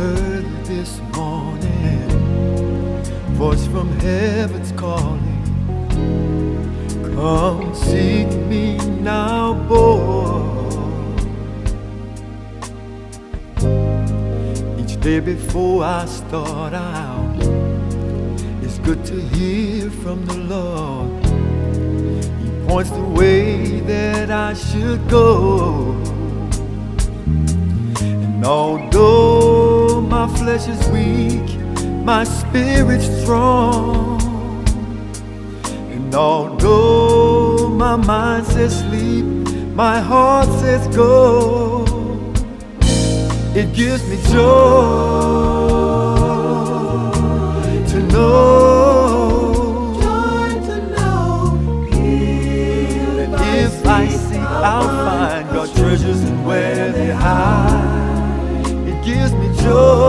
early this morning, voice from heaven's calling. Come seek me now, boy. Each day before I start out, it's good to hear from the Lord. He points the way that I should go. And although my flesh is weak, my spirit's strong. And although my mind says sleep, my heart says go. It gives me joy to know that if I seek, I'll find God treasures and where they hide. It gives me joy